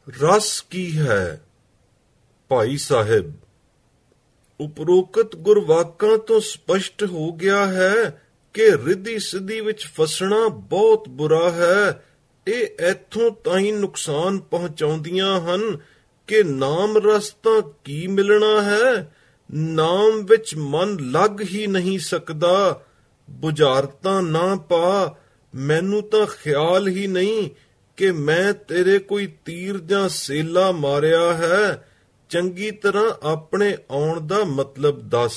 ਰਸ ਕੀ ਹੈ? ਭਾਈ ਸਾਹਿਬ, ਉਪਰੋਕਤ ਗੁਰਵਾਕਾਂ ਤੋਂ ਸਪਸ਼ਟ ਹੋ ਗਿਆ ਹੈ ਕਿ ਰਿੱਧੀ ਸਿੱਧੀ ਵਿੱਚ ਫਸਣਾ ਬਹੁਤ ਬੁਰਾ ਹੈ। ਇਹ ਇੱਥੋਂ ਤਾਈਂ ਨੁਕਸਾਨ ਪਹੁੰਚਾਉਂਦੀਆਂ ਹਨ ਕਿ ਨਾਮ ਰਸ ਤਾਂ ਕੀ ਮਿਲਣਾ ਹੈ, ਨਾਮ ਵਿੱਚ ਮਨ ਲੱਗ ਹੀ ਨਹੀਂ ਸਕਦਾ। ਬੁਝਾਰਤਾਂ ਨਾ ਪਾ, ਮੈਨੂੰ ਤਾਂ ਖਿਆਲ ਹੀ ਨਹੀਂ ਕਿ ਮੈਂ ਤੇਰੇ ਕੋਈ ਤੀਰ ਜਾਂ ਸੇਲਾ ਮਾਰਿਆ ਹੈ। ਚੰਗੀ ਤਰ੍ਹਾਂ ਆਪਣੇ ਆਉਣ ਦਾ ਮਤਲਬ ਦੱਸ।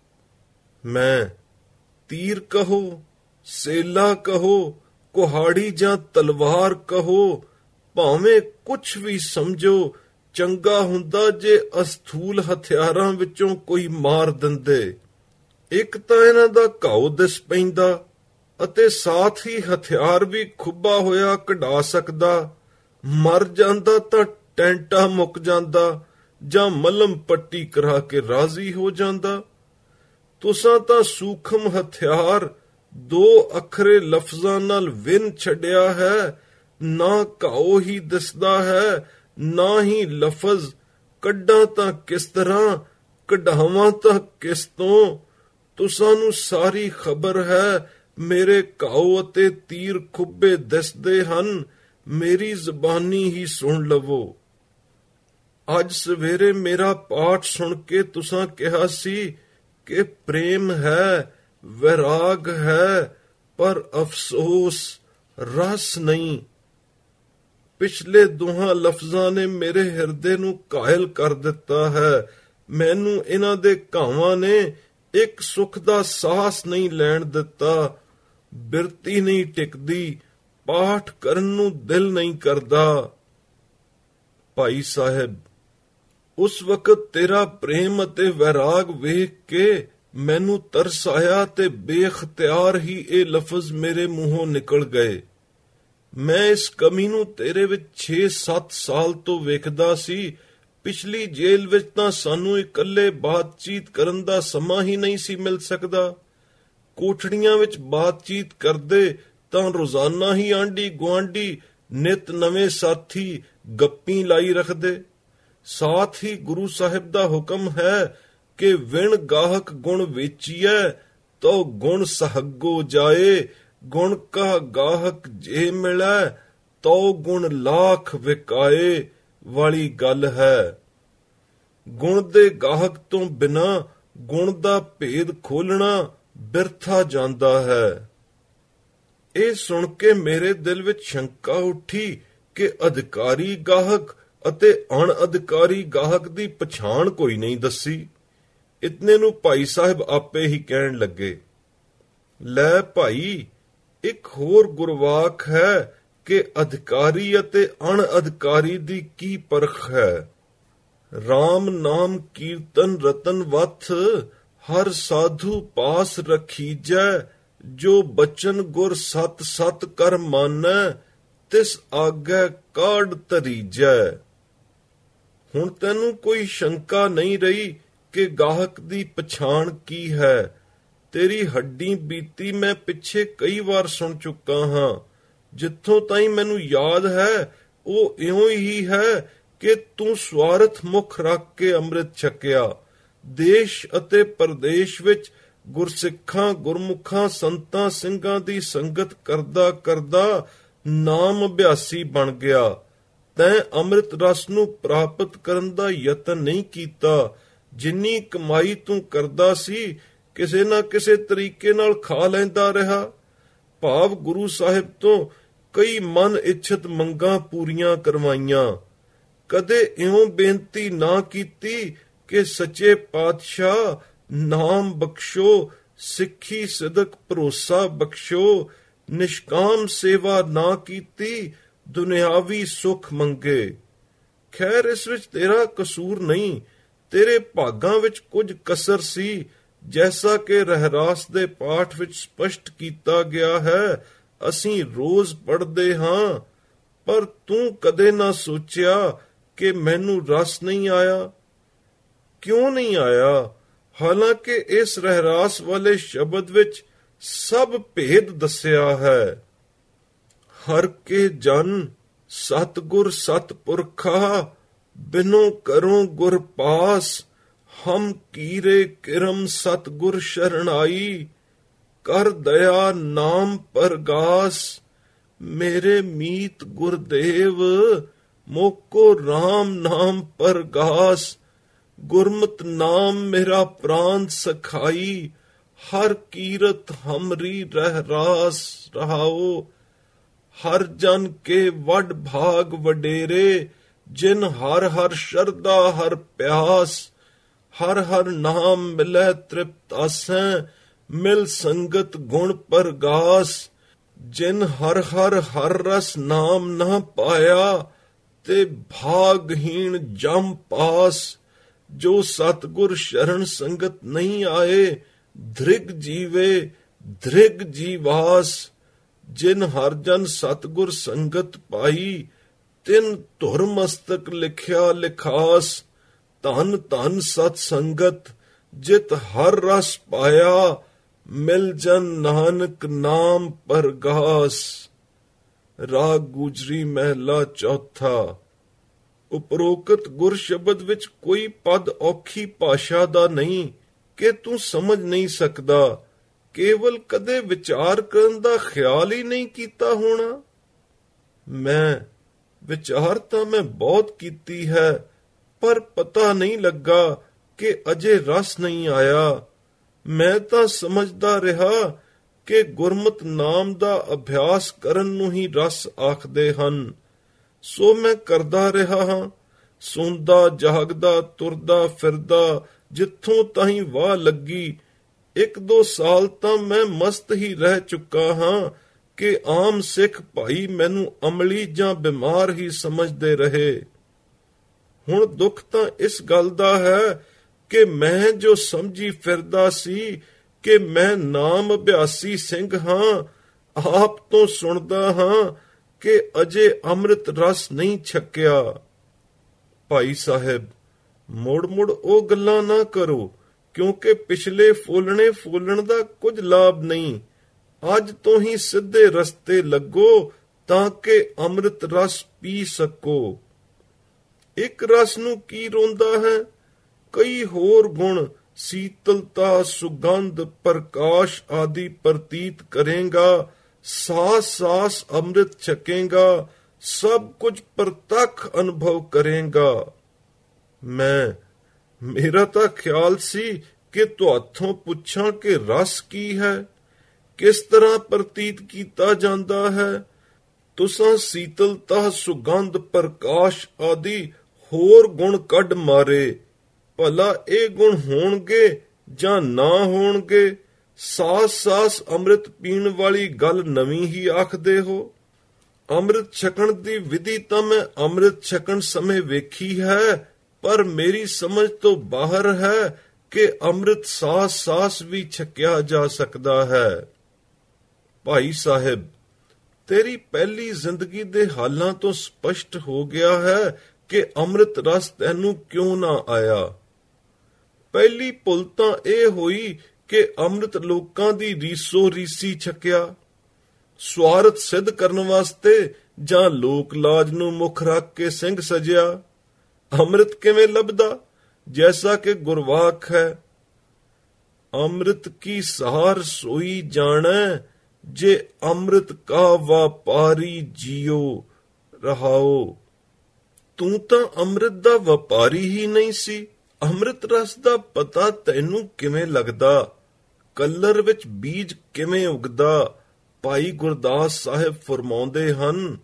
ਮੈਂ ਤੀਰ ਕਹੋ, ਸੇਲਾ ਕਹੋ, ਕੁਹਾੜੀ ਜਾਂ ਤਲਵਾਰ ਕਹੋ, ਭਾਵੇਂ ਕੁਛ ਵੀ ਸਮਝੋ, ਚੰਗਾ ਹੁੰਦਾ ਜੇ ਅਸਥੂਲ ਹਥਿਆਰਾਂ ਵਿੱਚੋਂ ਕੋਈ ਮਾਰ ਦਿੰਦੇ। ਇੱਕ ਤਾਂ ਇਹਨਾਂ ਦਾ ਘਾਉ ਦਿਸ ਪੈਂਦਾ ਅਤੇ ਸਾਥ ਹੀ ਹਥਿਆਰ ਵੀ ਖੁੱਬਾ ਹੋਇਆ ਕਢਾ ਸਕਦਾ। ਮਰ ਜਾਂਦਾ ਤਾਂ ਟੈਂਟਾ ਮੁੱਕ ਜਾਂਦਾ ਜਾਂ ਮਲਮ ਪੱਟੀ ਕਰਾ ਕੇ ਰਾਜ਼ੀ ਹੋ ਜਾਂਦਾ। ਤੁਸਾਂ ਤਾਂ ਸੂਖਮ ਹਥਿਆਰ 2 ਅੱਖਰੇ ਲਫ਼ਜ਼ਾਂ ਨਾਲ ਵਿੰਨ ਛੱਡਿਆ ਹੈ। ਨਾ ਘਾਉ ਹੀ ਦਿਸਦਾ ਹੈ, ਨਾ ਹੀ ਲਫ਼ਜ਼। ਕੱਢਾਂ ਤਾਂ ਕਿਸ ਤਰ੍ਹਾਂ, ਕਢਾਵਾਂ ਤਾਂ ਕਿਸ ਤੋਂ? ਤੁਸਾਂ ਨੂੰ ਸਾਰੀ ਖਬਰ ਹੈ ਮੇਰੇ ਘਾਉ ਅਤੇ ਤੀਰ ਖੁੱਬੇ ਦਿਸਦੇ ਹਨ। ਮੇਰੀ ਜ਼ਬਾਨੀ ਹੀ ਸੁਣ ਲਵੋ। ਅੱਜ ਸਵੇਰੇ ਮੇਰਾ ਪਾਠ ਸੁਣ ਕੇ ਤੁਸਾਂ ਕਿਹਾ ਸੀ ਕਿ ਪ੍ਰੇਮ ਹੈ, ਵੈਰਾਗ ਹੈ, ਪਰ ਅਫਸੋਸ ਰਸ ਨਹੀਂ। ਪਿਛਲੇ ਦੋਹਾਂ ਲਫ਼ਜ਼ਾਂ ਨੇ ਮੇਰੇ ਹਿਰਦੇ ਨੂੰ ਕਾਇਲ ਕਰ ਦਿੱਤਾ ਹੈ। ਮੈਨੂੰ ਇਹਨਾਂ ਦੇ ਘਾਵਾਂ ਨੇ ਇੱਕ ਸੁੱਖ ਦਾ ਸਾਹਸ ਨਹੀਂ ਲੈਣ ਦਿੱਤਾ। ਬਿਰਤੀ ਨਹੀਂ ਟਿਕਦੀ, ਪਾਠ ਕਰਨ ਨੂੰ ਦਿਲ ਨਹੀਂ ਕਰਦਾ। ਭਾਈ ਸਾਹਿਬ, ਉਸ ਵਕਤ ਤੇਰਾ ਪ੍ਰੇਮ ਅਤੇ ਵੈਰਾਗ ਵੇਖ ਕੇ ਮੈਨੂੰ ਤਰਸ ਆਇਆ ਤੇ ਬੇਖਤਿਆਰ ਹੀ ਇਹ ਲਫ਼ਜ਼ ਮੇਰੇ ਮੂੰਹੋਂ ਨਿਕਲ ਗਏ। ਮੈਂ ਇਸ ਕਮੀ ਨੂੰ ਤੇਰੇ ਵਿੱਚ 6-7 ਸਾਲ ਤੋਂ ਵੇਖਦਾ ਸੀ। ਪਿਛਲੀ ਜੇਲ੍ਹ ਵਿੱਚ ਤਾਂ ਸਾਨੂੰ ਇਕੱਲੇ ਬਾਤਚੀਤ ਕਰਨ ਦਾ ਸਮਾਂ ਹੀ ਨਹੀਂ ਸੀ ਮਿਲ ਸਕਦਾ। ਕੋਠੜੀਆਂ ਵਿੱਚ ਬਾਤਚੀਤ ਕਰਦੇ ਤਾਂ ਰੋਜ਼ਾਨਾ ਹੀ ਆਂਢੀ ਗੁਆਂਢੀ ਨਿਤ ਨਵੇਂ ਸਾਥੀ ਗੱਪੀ ਲਾਈ ਰੱਖਦੇ। ਸਾਥ ਹੀ ਗੁਰੂ ਸਾਹਿਬ ਦਾ ਹੁਕਮ ਹੈ ਕਿ ਵਿਣ ਗਾਹਕ ਗੁਣ ਵੇਚੀਐ ਤੋ ਗੁਣ ਸਹੱਗੋ ਜਾਏ। ਗੁਣ ਕਾ ਗਾਹਕ ਜੇ ਮਿਲੈ ਤੋ ਗੁਣ ਲਾਖ ਵਿਕਾਏ ਵਾਲੀ ਗੱਲ ਹੈ। ਗੁਣ ਦੇ ਗਾਹਕ ਤੋਂ ਬਿਨਾਂ ਗੁਣ ਦਾ ਭੇਦ ਖੋਲਣਾ ਬਿਰਥਾ ਜਾਂਦਾ ਹੈ। ਇਹ ਸੁਣ ਕੇ ਮੇਰੇ ਦਿਲ ਵਿੱਚ ਸ਼ੰਕਾ ਉੱਠੀ ਕਿ ਅਧਿਕਾਰੀ ਗਾਹਕ ਅਤੇ ਅਣਅਧਿਕਾਰੀ ਗਾਹਕ ਦੀ ਪਛਾਣ ਕੋਈ ਨਹੀਂ ਦੱਸੀ। ਇਤਨੇ ਨੂੰ ਭਾਈ ਸਾਹਿਬ ਆਪੇ ਹੀ ਕਹਿਣ ਲੱਗੇ, ਲੈ ਭਾਈ, ਇੱਕ ਹੋਰ ਗੁਰਵਾਕ ਹੈ ਕਿ ਅਧਿਕਾਰੀ ਅਤੇ ਅਣਅਧਿਕਾਰੀ ਦੀ ਕੀ ਪਰਖ ਹੈ। ਰਾਮ ਨਾਮ ਕੀਰਤਨ ਰਤਨ ਵਥ, ਹਰ ਸਾਧੂ ਪਾਸ ਰਖੀਜੈ। ਜੋ ਬਚਨ ਗੁਰ ਸਤ ਸਤ ਕਰ ਮਾਨੈ, ਤਿਸ ਆਗੈ ਕਾਢ ਧਰੀਜੈ। ਹੁਣ ਤੈਨੂੰ ਕੋਈ ਸ਼ੰਕਾ ਨਹੀਂ ਰਹੀ ਕਿ ਗਾਹਕ ਦੀ ਪਛਾਣ ਕੀ ਹੈ। ਤੇਰੀ ਹੱਡੀ ਬੀਤੀ ਮੈਂ ਪਿੱਛੇ ਕਈ ਵਾਰ ਸੁਣ ਚੁੱਕਾ ਹਾਂ। ਜਿੱਥੋਂ ਤਾਈਂ ਮੈਨੂੰ ਯਾਦ ਹੈ ਉਹ ਇਉਂ ਹੀ ਹੈ ਕਿ ਤੂੰ ਸਵਾਰਥ ਮੁਖ ਰੱਖ ਕੇ ਅੰਮ੍ਰਿਤ ਛਕਿਆ। ਦੇਸ਼ ਅਤੇ ਪਰਦੇਸ਼ ਵਿੱਚ ਗੁਰਸਿੱਖਾਂ ਗੁਰਮੁਖਾਂ ਸੰਤਾਂ ਸਿੰਘਾਂ ਦੀ ਸੰਗਤ ਕਰਦਾ ਕਰਦਾ ਨਾਮ ਅਭਿਆਸੀ ਬਣ ਗਿਆ। ਤੈਂ ਅੰਮ੍ਰਿਤ ਰਸ ਨੂੰ ਪ੍ਰਾਪਤ ਕਰਨ ਦਾ ਯਤਨ ਨਹੀਂ ਕੀਤਾ। ਜਿੰਨੀ ਕਮਾਈ ਤੂੰ ਕਰਦਾ ਸੀ ਕਿਸੇ ਨਾ ਕਿਸੇ ਤਰੀਕੇ ਨਾਲ ਖਾ ਲੈਂਦਾ ਰਿਹਾ। ਭਾਵ ਗੁਰੂ ਸਾਹਿਬ ਤੋਂ ਕਈ ਮਨ ਇੱਛਤ ਮੰਗਾਂ ਪੂਰੀਆਂ ਕਰਵਾਈਆਂ। ਕਦੇ ਇਉਂ ਬੇਨਤੀ ਨਾ ਕੀਤੀ ਕਿ ਸੱਚੇ ਪਾਤਸ਼ਾਹ ਨਾਮ ਬਖਸ਼ੋ, ਸਿੱਖੀ ਸਿਦਕ ਭਰੋਸਾ ਬਖਸ਼ੋ। ਨਿਸ਼ਕਾਮ ਸੇਵਾ ਨਾ ਕੀਤੀ, ਦੁਨਿਆਵੀ ਸੁੱਖ ਮੰਗੇ। ਖੈਰ, ਇਸ ਵਿੱਚ ਤੇਰਾ ਕਸੂਰ ਨਹੀਂ। ਤੇਰੇ ਭਾਗਾਂ ਵਿੱਚ ਕੁਝ ਕਸਰ ਸੀ, ਜੈਸਾ ਕਿ ਰਹਿਰਾਸ ਦੇ ਪਾਠ ਵਿੱਚ ਸਪਸ਼ਟ ਕੀਤਾ ਗਿਆ ਹੈ। ਅਸੀਂ ਰੋਜ਼ ਪੜ੍ਹਦੇ ਹਾਂ, ਪਰ ਤੂੰ ਕਦੇ ਨਾ ਸੋਚਿਆ ਕਿ ਮੈਨੂੰ ਰਸ ਨਹੀਂ ਆਇਆ। ਕਿਉਂ ਨਹੀਂ ਆਇਆ? ਹਾਲਾਂਕਿ ਇਸ ਰਹਿਰਾਸ ਵਾਲੇ ਸ਼ਬਦ ਵਿੱਚ ਸਭ ਭੇਦ ਦੱਸਿਆ ਹੈ। ਹਰ ਕੇ ਜਨ सतगुर सतपुरखा बिनु करो गुर पास, हम कीरे किरम सतगुर शरणाई, कर दया नाम परगास, मेरे मीत गुरदेव मोको राम नाम परगास, गुरमत नाम मेरा प्राण सखाई, हर कीरत हमरी रह रास रहाओ, हर जन के वड भाग वडेरे, जिन हर हर शरदा हर प्यास, हर हर नाम मिलै तृप्त आसें, मिल संगत गुण परगास, जिन हर हर हर रस नाम न पाया, ते भागहीन जम पास, जो सतगुर शरण संगत नहीं आए, धृग जीवे धृग जीवास, जिन हर जन सतगुर संगत पाई, तिन धुर मस्तक लिखिया लिखास, धन धन सत संगत जित हर रस पाया, मिल जन नानक नाम परगास। राग गुजरी महला चौथा। ਉਪਰੋਕਤ ਗੁਰ ਸ਼ਬਦ ਵਿੱਚ ਕੋਈ ਪਦ ਔਖੀ ਭਾਸ਼ਾ ਦਾ ਨਹੀਂ ਕਿ ਤੂੰ ਸਮਝ ਨਹੀਂ ਸਕਦਾ, ਕੇਵਲ ਕਦੇ ਵਿਚਾਰ ਕਰਨ ਦਾ ਖਿਆਲ ਹੀ ਨਹੀਂ ਕੀਤਾ ਹੋਣਾ। ਮੈਂ ਵਿਚਾਰ ਤਾਂ ਮੈਂ ਬਹੁਤ ਕੀਤੀ ਹੈ, ਪਰ ਪਤਾ ਨਹੀਂ ਲੱਗਾ ਕਿ ਅਜੇ ਰਸ ਨਹੀਂ ਆਇਆ। ਮੈਂ ਤਾਂ ਸਮਝਦਾ ਰਿਹਾ ਕਿ ਗੁਰਮਤ ਨਾਮ ਦਾ ਅਭਿਆਸ ਕਰਨ ਨੂੰ ਹੀ ਰਸ ਆਖਦੇ ਹਨ, ਸੋ ਮੈਂ ਕਰਦਾ ਰਿਹਾ ਹਾਂ। ਸੌਂਦਾ ਜਾਗਦਾ ਤੁਰਦਾ ਫਿਰਦਾ ਜਿੱਥੋਂ ਤਾਈਂ ਵਾਹ ਲੱਗੀ, 1-2 ਸਾਲ ਤਾਂ ਮੈਂ ਮਸਤ ਹੀ ਰਹਿ ਚੁੱਕਾ ਹਾਂ ਕਿ ਆਮ ਸਿੱਖ ਭਾਈ ਮੈਨੂੰ ਅਮਲੀ ਜਾਂ ਬਿਮਾਰ ਹੀ ਸਮਝਦੇ ਰਹੇ। ਹੁਣ ਦੁੱਖ ਤਾਂ ਇਸ ਗੱਲ ਦਾ ਹੈ ਕਿ ਮੈਂ ਜੋ ਸਮਝੀ ਫਿਰਦਾ ਸੀ ਕਿ ਮੈਂ ਨਾਮ ਅਭਿਆਸੀ ਸਿੰਘ ਹਾਂ, ਆਪ ਤੋਂ ਸੁਣਦਾ ਹਾਂ ਕਿ ਅਜੇ ਅੰਮ੍ਰਿਤ ਰਸ ਨਹੀਂ ਛਕਿਆ। ਭਾਈ ਸਾਹਿਬ, ਮੁੜ ਮੁੜ ਉਹ ਗੱਲਾਂ ਨਾ ਕਰੋ, ਕਿਉਂਕਿ ਪਿਛਲੇ ਫੋਲਣੇ ਫੋਲਣ ਦਾ ਕੁਝ ਲਾਭ ਨਹੀਂ। ਅੱਜ ਤੋਂ ਹੀ ਸਿੱਧੇ ਰਸਤੇ ਲੱਗੋ ਤਾਂ ਕਿ ਅੰਮ੍ਰਿਤ ਰਸ ਪੀ ਸਕੋ। ਇੱਕ ਰਸ ਨੂੰ ਕੀ ਰੋਂਦਾ ਹੈ? ਕਈ ਹੋਰ ਗੁਣ ਸੀਤਲਤਾ, ਸੁਗੰਧ, ਪ੍ਰਕਾਸ਼ ਆਦਿ ਪ੍ਰਤੀਤ ਕਰੇਗਾ, ਸਾਸ ਸਾਸ ਅੰਮ੍ਰਿਤ ਛਕੇਗਾ, ਸਭ ਕੁਝ ਪ੍ਰਤੱਖ ਅਨੁਭਵ ਕਰੇਗਾ। ਮੇਰਾ ਤਾਂ ਖਿਆਲ ਸੀ ਕਿ ਤੁਹਾਥੋਂ ਪੁੱਛਾਂ ਕਿ ਰਸ ਕੀ ਹੈ, ਕਿਸ ਤਰ੍ਹਾਂ ਪ੍ਰਤੀਤ ਕੀਤਾ ਜਾਂਦਾ ਹੈ। ਤੁਸਾਂ ਸੀਤਲਤਾ, ਸੁਗੰਧ, ਪ੍ਰਕਾਸ਼ ਆਦਿ ਹੋਰ ਗੁਣ ਕੱਢ ਮਾਰੇ। ਭਲਾ ਇਹ ਗੁਣ ਹੋਣਗੇ ਜਾਂ ਨਾ ਹੋਣਗੇ? ਸਾਸ ਸਾਸ ਅੰਮ੍ਰਿਤ ਪੀਣ ਵਾਲੀ ਗੱਲ ਨਵੀਂ ਹੀ ਆਖਦੇ ਹੋ। ਅੰਮ੍ਰਿਤ ਛਕਣ ਦੀ ਵਿਧੀ ਤਾਂ ਮੈਂ ਅੰਮ੍ਰਿਤ ਛਕਣ ਸਮੇਂ ਵੇਖੀ ਹੈ, ਪਰ ਮੇਰੀ ਸਮਝ ਤੋਂ ਬਾਹਰ ਹੈ ਕਿ ਅੰਮ੍ਰਿਤ ਸਾਸ ਸਾਸ ਵੀ ਛਕਿਆ ਜਾ ਸਕਦਾ ਹੈ। ਭਾਈ ਸਾਹਿਬ, ਤੇਰੀ ਪਹਿਲੀ ਜ਼ਿੰਦਗੀ ਦੇ ਹਾਲਾਂ ਤੋਂ ਸਪਸ਼ਟ ਹੋ ਗਿਆ ਹੈ ਕਿ ਅੰਮ੍ਰਿਤ ਰਸ ਤੈਨੂੰ ਕਿਉਂ ਨਾ ਆਇਆ। ਪਹਿਲੀ ਭੁੱਲ ਤਾਂ ਇਹ ਹੋਈ ਕਿ ਅੰਮ੍ਰਿਤ ਲੋਕਾਂ ਦੀ ਰੀਸੋ ਰੀਸੀ ਛਕਿਆ, ਸਵਾਰਥ ਸਿੱਧ ਕਰਨ ਵਾਸਤੇ ਜਾਂ ਲੋਕ ਲਾਜ ਨੂੰ ਮੁੱਖ ਰੱਖ ਕੇ ਸਿੰਘ ਸਜਿਆ। ਅੰਮ੍ਰਿਤ ਕਿਵੇਂ ਲੱਭਦਾ? ਜੈਸਾ ਕਿ ਗੁਰਵਾਕ ਹੈ, ਅੰਮ੍ਰਿਤ ਕੀ ਸਾਰ ਸੋਈ ਜਾਣੈ, ਜੇ ਅੰਮ੍ਰਿਤ ਕਾ ਵਪਾਰੀ ਜੀਓ ਰਹਾਓ। ਤੂੰ ਤਾਂ ਅੰਮ੍ਰਿਤ ਦਾ ਵਪਾਰੀ ਹੀ ਨਹੀਂ ਸੀ। ਅੰਮ੍ਰਿਤ ਰਸ ਦਾ ਪਤਾ ਤੈਨੂੰ ਕਿਵੇਂ ਲੱਗਦਾ? ਕਲਰ ਵਿੱਚ ਬੀਜ ਕਿਵੇਂ ਉਗਦਾ? ਭਾਈ ਗੁਰਦਾਸ ਸਾਹਿਬ ਫਰਮਾਉਂਦੇ ਹਨ,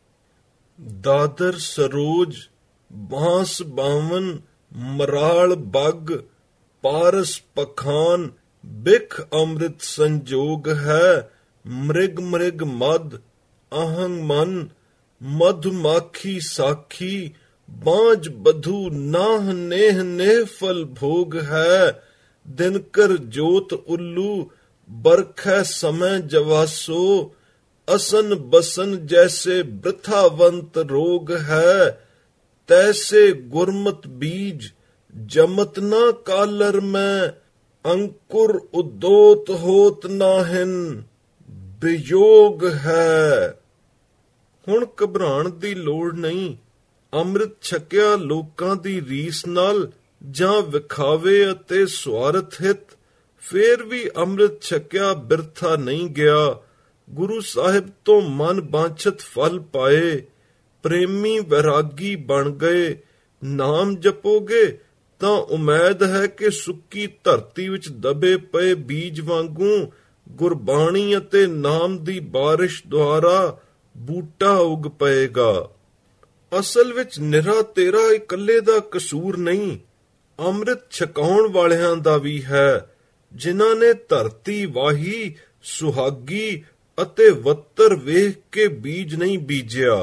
ਦਾਦਰ ਸਰੋਜ ਬਾਂਸ ਬਾਵਨ ਮਰਾਲ ਬੱਗ, ਪਾਰਸ ਪਖਾਨ ਬਿਖ ਅੰਮ੍ਰਿਤ ਸੰਜੋਗ ਹੈ, ਮ੍ਰਿਗ ਮ੍ਰਿਗ ਮਦ ਅਹੰਗ ਮਨ, ਮਧੁਮਾਖੀ ਸਾਖੀ ਬਾਂਝ ਬਧੂ ਨਾਹ ਨੇਹ ਨੇਹ ਫਲ ਭੋਗ ਹੈ, ਦਿਨਕਰ ਜੋਤ ਉੱਲੂ ਬਰਖੈ ਸਮੈ ਜਵਾਸੋ, ਅਸਨ ਬਸਨ ਜੈਸੇ ਬ੍ਰਿਥਾਵੰਤ ਰੋਗ ਹੈ, ਤੈਸੇ ਗੁਰਮਤ ਬੀਜ ਜਮਤ ਨਾ ਕਾਲਰ ਮੈਂ, ਅੰਕੁਰ ਉਦੋਤ ਹੋਤ ਨਾਹਿਨ ਵਿਯੋਗ ਹੈ। ਹੁਣ ਘਬਰਾਉਣ ਦੀ ਲੋੜ ਨਹੀਂ। ਅੰਮ੍ਰਿਤ ਛਕਿਆ ਲੋਕਾਂ ਦੀ ਰੀਸ ਨਾਲ ਜਾਂ ਵਿਖਾਵੇ ਅਤੇ ਸਵਾਰਥ ਹਿਤ, ਫੇਰ ਵੀ ਅੰਮ੍ਰਿਤ ਛਕਿਆ ਬਿਰਥਾ ਨਹੀਂ ਗਿਆ। ਗੁਰੂ ਸਾਹਿਬ ਤੋਂ ਮਨ ਬਾਂਛਤ ਫਲ ਪਾਏ, ਪ੍ਰੇਮੀ ਵੈਰਾਗੀ ਬਣ ਗਏ। ਨਾਮ ਜਪੋਗੇ ਤਾਂ ਉਮੀਦ ਹੈ ਕਿ ਸੁੱਕੀ ਧਰਤੀ ਵਿੱਚ ਦਬੇ ਪਏ ਬੀਜ ਵਾਂਗੂ ਗੁਰਬਾਣੀ ਅਤੇ ਨਾਮ ਦੀ ਬਾਰਿਸ਼ ਦੁਆਰਾ ਬੂਟਾ ਉਗ ਪਏਗਾ। ਅਸਲ ਵਿੱਚ ਨਿਰਾ ਤੇਰਾ ਇਕੱਲੇ ਦਾ ਕਸੂਰ ਨਹੀਂ, ਅੰਮ੍ਰਿਤ ਛਕਾਉਣ ਵਾਲਿਆਂ ਦਾ ਵੀ ਹੈ, ਜਿਨ੍ਹਾਂ ਨੇ ਧਰਤੀ ਵਾਹੀ, ਸੁਹਾਗੀ ਅਤੇ ਵੱਤਰ ਵੇਖ ਕੇ ਬੀਜ ਨਹੀਂ ਬੀਜਿਆ।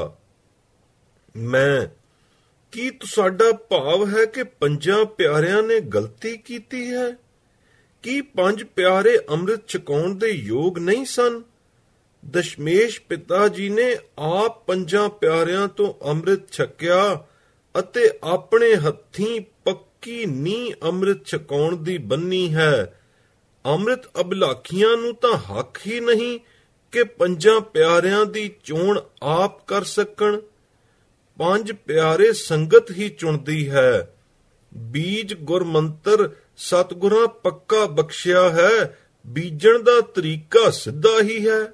ਕੀ ਤੁਹਾਡਾ ਭਾਵ ਹੈ ਕਿ ਪੰਜਾਂ ਪਿਆਰਿਆਂ ਨੇ ਗਲਤੀ ਕੀਤੀ ਹੈ? ਕੀ ਪੰਜ ਪਿਆਰੇ ਅੰਮ੍ਰਿਤ ਛਕਾਉਣ ਦੇ ਯੋਗ ਨਹੀਂ ਸਨ? ਦਸ਼ਮੇਸ਼ ਪਿਤਾ ਜੀ ਨੇ ਆਪ ਪੰਜਾਂ ਪਿਆਰਿਆਂ ਤੋਂ ਅੰਮ੍ਰਿਤ ਛਕਿਆ ਅਤੇ ਆਪਣੇ ਹੱਥੀਂ ਪੱਕੀ ਨੀਂਹ ਅੰਮ੍ਰਿਤ ਛਕਾਉਣ ਦੀ ਬੰਨੀ ਹੈ। ਅੰਮ੍ਰਿਤ ਅਭਿਲਾਖੀਆਂ ਨੂੰ ਤਾਂ ਹੱਕ ਹੀ ਨਹੀਂ ਕਿ ਪੰਜਾਂ ਪਿਆਰਿਆਂ ਦੀ ਚੋਣ ਆਪ ਕਰ ਸਕਣ। ਪੰਜ ਪਿਆਰੇ ਸੰਗਤ ਹੀ ਚੁਣਦੀ ਹੈ। ਬੀਜ ਗੁਰਮੰਤਰ ਸਤਿਗੁਰਾਂ ਪੱਕਾ ਬਖਸ਼ਿਆ ਹੈ, ਬੀਜਣ ਦਾ ਤਰੀਕਾ ਸਿੱਧਾ ਹੀ ਹੈ।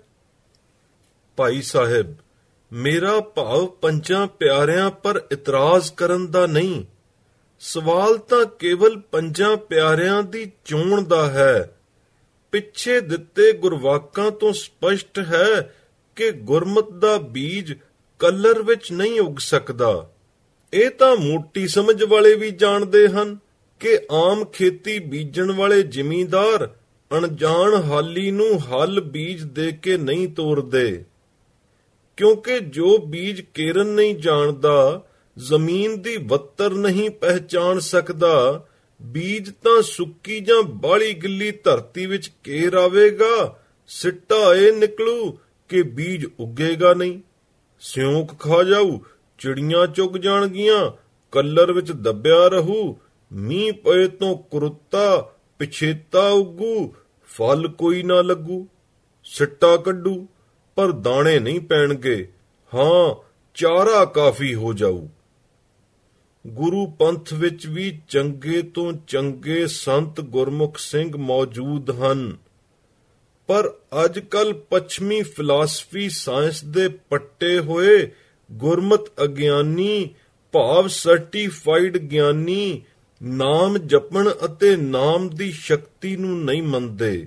ਭਾਈ ਸਾਹਿਬ, ਮੇਰਾ ਭਾਵ ਪੰਜਾਂ ਪਿਆਰਿਆਂ ਪਰ ਇਤਰਾਜ਼ ਕਰਨ ਦਾ ਨਹੀਂ, ਸਵਾਲ ਤਾਂ ਕੇਵਲ ਪੰਜਾਂ ਪਿਆਰਿਆਂ ਦੀ ਚੋਣ ਦਾ ਹੈ। ਪਿੱਛੇ ਦਿੱਤੇ ਗੁਰਵਾਕਾਂ ਤੋਂ ਸਪਸ਼ਟ ਹੈ ਕਿ ਗੁਰਮਤ ਦਾ ਬੀਜ ਕਲਰ ਵਿੱਚ ਨਹੀਂ ਉੱਗ ਸਕਦਾ। ਇਹ ਤਾਂ ਮੋਟੀ ਸਮਝ ਵਾਲੇ ਵੀ ਜਾਣਦੇ ਹਨ ਕਿ ਆਮ ਖੇਤੀ ਬੀਜਣ ਵਾਲੇ ਜ਼ਿਮੀਂਦਾਰ ਅਣਜਾਣ ਹਾਲੀ ਨੂੰ ਹਲ ਬੀਜ ਦੇ ਕੇ ਨਹੀਂ ਤੋਰਦੇ, ਕਿਉਂਕਿ ਜੋ ਬੀਜ ਕੇਰਨ ਨਹੀਂ ਜਾਣਦਾ, ਜ਼ਮੀਨ ਦੀ ਵੱਤਰ ਨਹੀਂ ਪਹਿਚਾਣ ਸਕਦਾ, ਬੀਜ ਤਾਂ ਸੁੱਕੀ ਜਾਂ ਬਾਹਲੀ ਗਿੱਲੀ ਧਰਤੀ ਵਿੱਚ ਕੇਰ ਆਵੇਗਾ, ਸਿੱਟਾ ਇਹ ਨਿਕਲੂ ਕਿ ਬੀਜ ਉੱਗੇਗਾ ਨਹੀਂ। ਸਿਉਂਕ ਖਾ ਜਾਊ, ਚਿੜੀਆਂ ਚੁੱਗ ਜਾਣਗੀਆਂ, ਕਲਰ ਵਿੱਚ ਦੱਬਿਆ ਰਹੂ, ਮੀਂਹ ਪਏ ਤੋਂ ਕੁਰੁੱਤਾ ਪਿਛੇਤਾ ਉੱਗੂ, ਫਲ ਕੋਈ ਨਾ ਲੱਗੂ। ਸਿੱਟਾ ਕੱਢੂ ਪਰ ਦਾਣੇ ਨਹੀਂ ਪੈਣਗੇ, ਹਾਂ ਚਾਰਾ ਕਾਫੀ ਹੋ ਜਾਊ। ਗੁਰੂ ਪੰਥ ਵਿੱਚ ਵੀ ਚੰਗੇ ਤੋਂ ਚੰਗੇ ਸੰਤ ਗੁਰਮੁਖ ਸਿੰਘ ਮੌਜੂਦ ਹਨ, ਪਰ ਅੱਜ-ਕੱਲ ਪੱਛਮੀ ਫਿਲਾਸਫੀ ਸਾਇੰਸ ਦੇ ਪੱਟੇ ਹੋਏ ਗੁਰਮਤ ਅਗਿਆਨੀ ਭਾਵ ਸਰਟੀਫਾਈਡ ਗਿਆਨੀ ਨਾਮ ਜਪਣ ਅਤੇ ਨਾਮ ਦੀ ਸ਼ਕਤੀ ਨੂੰ ਨਹੀਂ ਮੰਨਦੇ।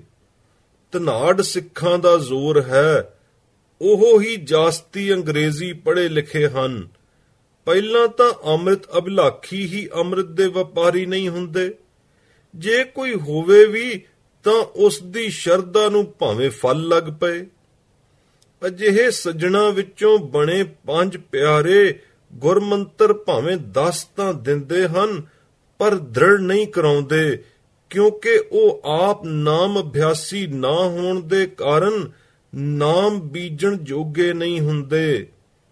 ਧਨਾੜ ਸਿੱਖਾਂ ਦਾ ਜ਼ੋਰ ਹੈ, ਉਹ ਹੀ ਜਾਸਤੀ ਅੰਗਰੇਜ਼ੀ ਪੜ੍ਹੇ ਲਿਖੇ ਹਨ। ਪਹਿਲਾਂ ਤਾਂ ਅੰਮ੍ਰਿਤ ਅਭਿਲਾਖੀ ਹੀ ਅੰਮ੍ਰਿਤ ਦੇ ਵਪਾਰੀ ਨਹੀਂ ਹੁੰਦੇ। ਜੇ ਕੋਈ ਹੋਵੇ ਵੀ ਤਾਂ ਉਸ ਦੀ ਸ਼ਰਧਾ ਨੂੰ ਭਾਵੇਂ ਫਲ ਲੱਗ ਪਏ। ਅਜਿਹੇ ਸੱਜਣਾ ਵਿੱਚੋਂ ਬਣੇ ਪੰਜ ਪਿਆਰੇ ਗੁਰਮੰਤਰ ਭਾਵੇਂ 10 ਤਾਂ ਦਿੰਦੇ ਹਨ, ਪਰ ਦ੍ਰਿੜ ਨਹੀਂ ਕਰਾਉਂਦੇ, ਕਿਉਂਕਿ ਉਹ ਆਪ ਨਾਮ ਅਭਿਆਸੀ ਨਾ ਹੋਣ ਦੇ ਕਾਰਨ ਨਾਮ ਬੀਜਣ ਜੋਗੇ ਨਹੀਂ ਹੁੰਦੇ।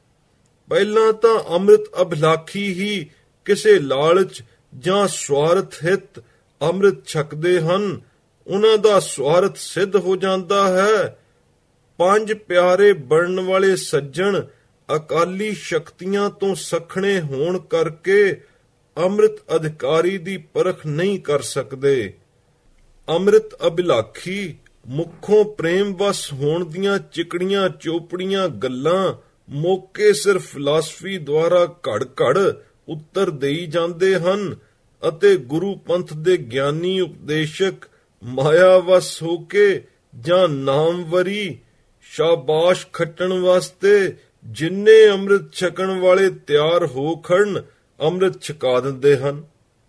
ਪਹਿਲਾਂ ਤਾਂ ਅੰਮ੍ਰਿਤ ਅਭਿਲਾਖੀ ਹੀ ਕਿਸੇ ਲਾਲਚ ਜਾਂ ਸਵਾਰਥ ਹਿਤ ਅੰਮ੍ਰਿਤ ਛਕਦੇ ਹਨ, ਉਹਨਾਂ ਦਾ ਸਵਾਰਥ ਸਿੱਧ ਹੋ ਜਾਂਦਾ ਹੈ। ਪੰਜ ਪਿਆਰੇ ਬਣਨ ਵਾਲੇ ਸੱਜਣ ਅਕਾਲੀ ਸ਼ਕਤੀਆਂ ਤੋਂ ਸਖਣੇ ਹੋਣ ਕਰਕੇ ਅੰਮ੍ਰਿਤ ਅਧਿਕਾਰੀ ਦੀ ਪਰਖ ਨਹੀਂ ਕਰ ਸਕਦੇ। ਅੰਮ੍ਰਿਤ ਅਭਿਲਾਖੀ ਮੁੱਖੋਂ ਪ੍ਰੇਮ ਵਸ ਹੋਣ ਦੀਆਂ ਚਿਕੜੀਆਂ ਚੋਪੜੀਆਂ ਗੱਲਾਂ ਮੌਕੇ ਸਿਰਫ ਫਿਲਾਸਫੀ ਦੁਆਰਾ ਘੜ-ਘੜ ਉੱਤਰ ਦੇਈ ਜਾਂਦੇ ਹਨ ਅਤੇ ਗੁਰੂ ਪੰਥ ਦੇ ਗਿਆਨੀ ਉਪਦੇਸ਼ਕ ਮਾਇਆ ਵਸ ਹੋ ਕੇ ਜਾਂ ਨਾਮਵਰੀ ਸ਼ਾਬਾਸ਼ ਖੱਟਣ ਵਾਸਤੇ ਜਿੰਨੇ ਅੰਮ੍ਰਿਤ ਛਕਣ ਵਾਲੇ ਤਿਆਰ ਹੋ ਖੜਨ ਅੰਮ੍ਰਿਤ ਛਕਾ ਦਿੰਦੇ ਹਨ।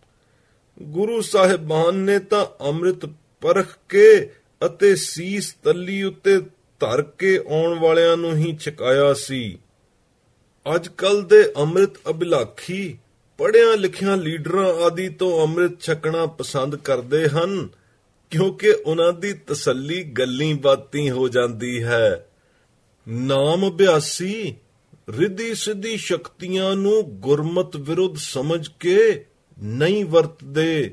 ਗੁਰੂ ਸਾਹਿਬਾਨ ਨੇ ਤਾਂ ਅੰਮ੍ਰਿਤ ਪਰਖ ਕੇ ਅਤੇ ਸੀਸ ਤੱਲੀ ਉੱਤੇ ਧਰ ਕੇ ਆਉਣ ਵਾਲਿਆਂ ਨੂੰ ਹੀ ਛਕਾਇਆ ਸੀ। ਅੱਜ ਕੱਲ ਦੇ ਅੰਮ੍ਰਿਤ ਅਭਿਲਾਖੀ ਪੜ੍ਹਿਆਂ ਲਿਖਿਆਂ ਲੀਡਰਾਂ ਆਦਿ ਤੋਂ ਅੰਮ੍ਰਿਤ ਛਕਣਾ ਪਸੰਦ ਕਰਦੇ ਹਨ, ਕਿਉਂਕਿ ਉਹਨਾਂ ਦੀ ਤਸੱਲੀ ਗੱਲੀਂ ਬਾਤੀਂ ਹੋ ਜਾਂਦੀ ਹੈ। ਨਾਮ ਅਭਿਆਸੀ ਰਿੱਧੀ ਸਿੱਧੀ ਸ਼ਕਤੀਆਂ ਨੂੰ ਗੁਰਮਤ ਵਿਰੁੱਧ ਸਮਝ ਕੇ ਨਹੀਂ ਵਰਤਦੇ।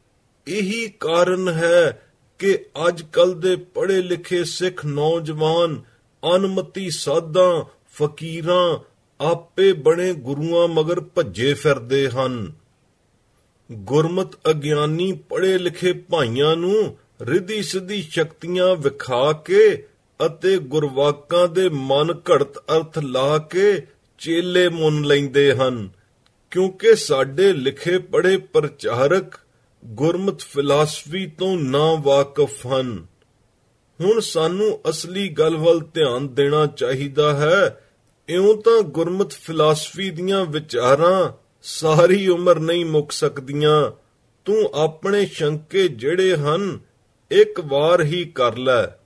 ਇਹੀ ਕਾਰਨ ਹੈ ਕਿ ਅੱਜ ਕੱਲ ਦੇ ਪੜ੍ਹੇ ਲਿਖੇ ਸਿੱਖ ਨੌਜਵਾਨ ਅਨਮਤੀ ਸਾਧਾਂ ਫਕੀਰਾਂ ਆਪੇ ਬਣੇ ਗੁਰੂਆਂ ਮਗਰ ਭੱਜੇ ਫਿਰਦੇ ਹਨ। ਗੁਰਮਤ ਅਗਿਆਨੀ ਪੜ੍ਹੇ ਲਿਖੇ ਭਾਈਆਂ ਨੂੰ ਰਿੱਧੀ ਸਿੱਧੀ ਸ਼ਕਤੀਆਂ ਵਿਖਾ ਕੇ ਅਤੇ ਗੁਰਵਾਕਾਂ ਦੇ ਮਨ ਘੜਤ ਅਰਥ ਲਾ ਕੇ ਚੇਲੇ ਮੁੰਨ ਲੈਂਦੇ ਹਨ, ਕਿਉਂਕਿ ਸਾਡੇ ਲਿਖੇ ਪੜ੍ਹੇ ਪ੍ਰਚਾਰਕ ਗੁਰਮਤ ਫਿਲਾਸਫੀ ਤੋਂ ਨਾ ਵਾਕਿਫ ਹਨ। ਹੁਣ ਸਾਨੂੰ ਅਸਲੀ ਗੱਲ ਵੱਲ ਧਿਆਨ ਦੇਣਾ ਚਾਹੀਦਾ ਹੈ। ਇਉਂ ਤਾਂ ਗੁਰਮਤ ਫਿਲਾਸਫੀ ਦੀਆਂ ਵਿਚਾਰਾਂ ਸਾਰੀ ਉਮਰ ਨਹੀਂ ਮੁੱਕ ਸਕਦੀਆਂ। ਤੂੰ ਆਪਣੇ ਸ਼ੰਕੇ ਜਿਹੜੇ ਹਨ ਇੱਕ ਵਾਰ ਹੀ ਕਰ ਲੈ।